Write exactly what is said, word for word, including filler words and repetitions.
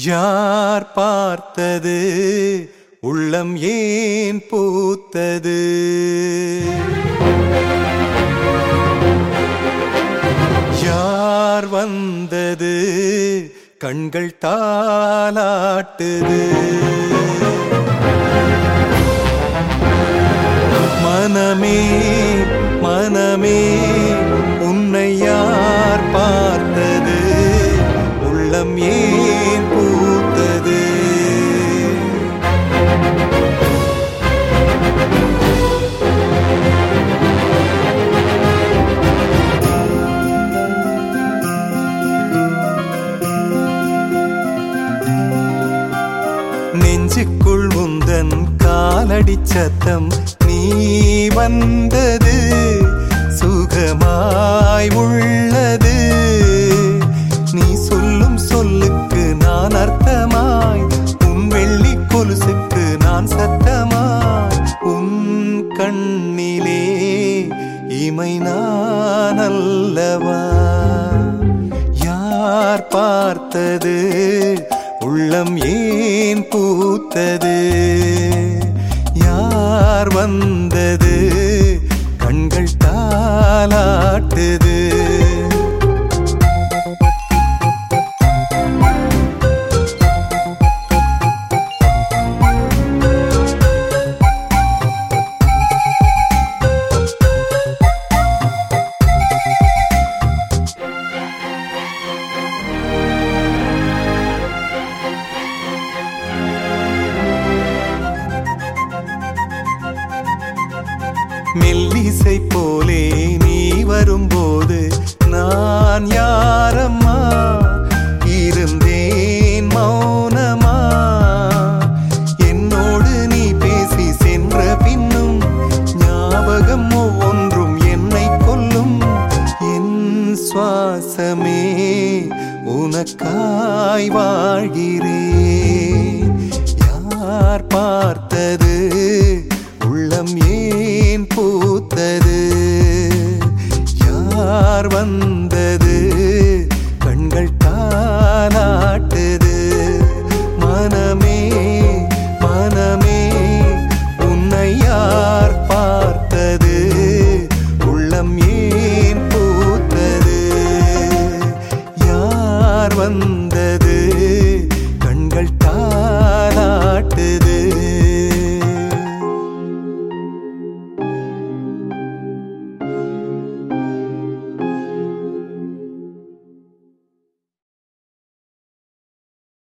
யார் பார்த்தது உள்ளம் ஏன் பூத்தது? யார் வந்தது கண்கள் தாலாட்டுது? மனமே மனமே உன்னை யார் பார்த்தது? உள்ளம் ஏன் பூத்தது? நெஞ்சுக்குள் உந்தன் காலடி சத்தம் நீ வந்தது சுகமாய் உள்ளது. நீ சொல்லும் சொல்லுக்கு நான் அர்த்தமாய், உன் வெள்ளி கொலுசுக்கு நான் சத்தமாய். உன் கண்ணிலே இமை நான் அல்லவா? யார் பார்த்தது உள்ளம் ஏன் பூத்தது? யார் வந்தது கண்கள் தாலாட்டுது? மெல்லிசை போலே நீ வரும்போது நான் யாரம்மா? இருந்தேன் மௌனமா? என்னோடு நீ பேசி சென்ற பின்னும் ஞாபகம் ஒவ்வொன்றும் என்னை கொல்லும். என் சுவாசமே உனக்காய் வாழ்கிறேன். யார் பார்த்தது உள்ளம் ஏன் பூத்தது? யார் வந்த